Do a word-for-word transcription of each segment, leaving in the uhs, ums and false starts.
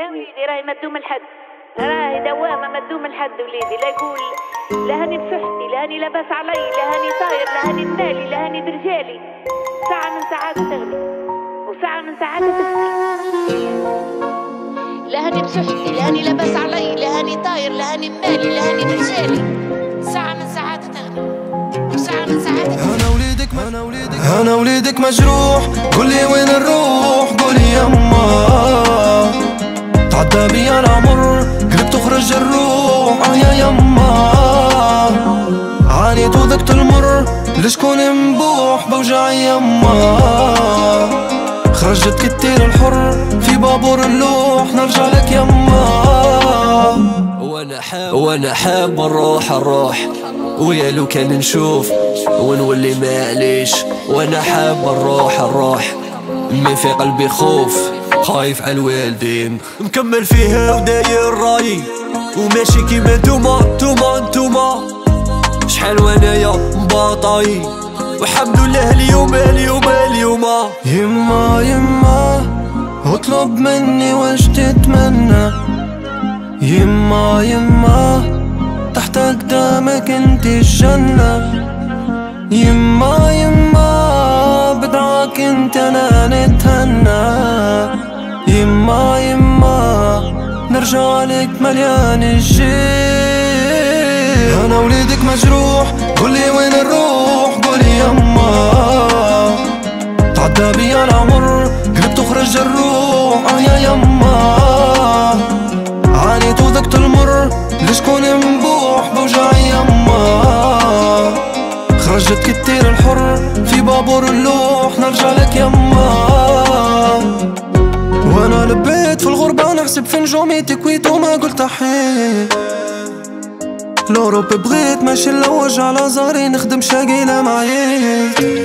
وليدي راهي ما تدوم الحد، راهي دوامة ما تدوم الحد وليدي. لا يقول لا هاني بصحتي، لا هاني لاباس علي، لا هاني طاير، لا هاني بمالي، لا هاني برجالي. ساعة من ساعات تغني وساعة من ساعات تسكت. لا هاني بصحتي، لا هاني لاباس علي، لا هاني طاير، لا هاني بمالي، لا هاني برجالي. ساعة من ساعات تغني وساعة من ساعات تسكت. انا وليدك انا وليدك انا وليدك مجروح، قولي وين نروح، قولي يما. تعدى بيا العمر قلب تخرج الروح، اه يا يما. عانيت وذقت المر لشكون نبوح بوجع يما. خرجت كتير الحر في بابور اللوح، نرجع لك يما. وانا حاب وانا حاب نروح نروح ويا لو كان نشوف ونولي معليش. وانا حاب نروح نروح من في قلبي خوف، خايف على الوالدين. مكمل فيها وداير رايي وماشي كيما نتوما نتوما نتوما. شحال وانايا مباطاي والحمد لله اليوم اليوم اليوم. يما يما اطلب مني واش تتمنى. يما يما تحت قدامك انت الجنة. يما يما بدعاك انت انا نتهنى. يما يما نرجع لك مليان الجيل. انا وليدك مجروح، قولي وين نروح، قولي يما. تعدى بيا العمر قلب تخرج الروح، اه يا يما. عانيت وذقت المر لشكون نبوح بوجع يما. خرجت كتير الحر في بابور اللوح، نرجع لك يما. وانا لبيت في الغربة نحسب في نجومي تكويت وما قلت حي. لوروب بغيت ماشي نلوج على زهري، نخدم شاقيلة معي.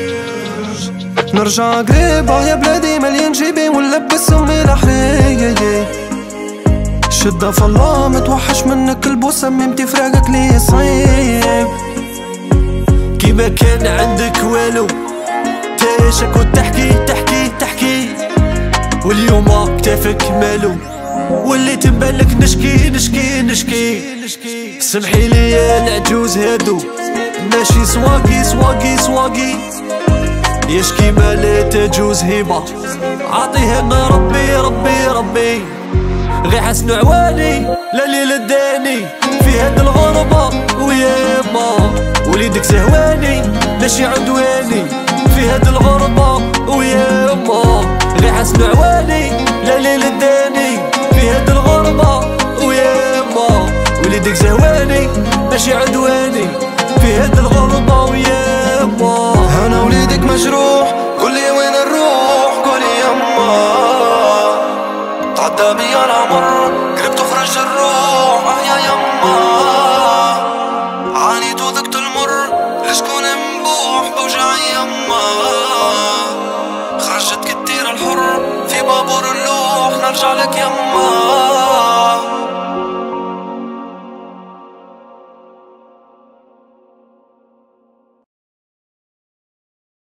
نرجع قريب اه يا بلادي مليان جيبي ونلبس امي لحري. شدة فالله متوحش منك البوسة، ميمتي فراقك لي صعيب. كيما كان عندك والو تعيشك وتحكي تحكي تحكي، واليوم كتافك مالو وليت نبالك نشكي نشكي نشكي. سمحي لي يا العجوز هادو ماشي سواقي سواقي سواقي. يشكي ما لا تجوز هبة عطيها لنا ربي ربي ربي. غي حسن عواني لا ليل الداني في هاد الغربة وياما. وليدك زهواني ماشي عدواني في هاد الغربة وياما. غي حسن عواني لا ليل الداني في هاد الغربة وياما. وليدك زهواني ماشي عدواني في هاد الغربة وياما. انا وليدك مجروح، قولي وين نروح، قولي يما. تعدى بيا العمر قرب تخرج الروح، اه يا يما. عانيت وذقت المر لشكون نبوح بوجع يما. خرجت كتير الحر في بابور اللوح، نرجع لك يما.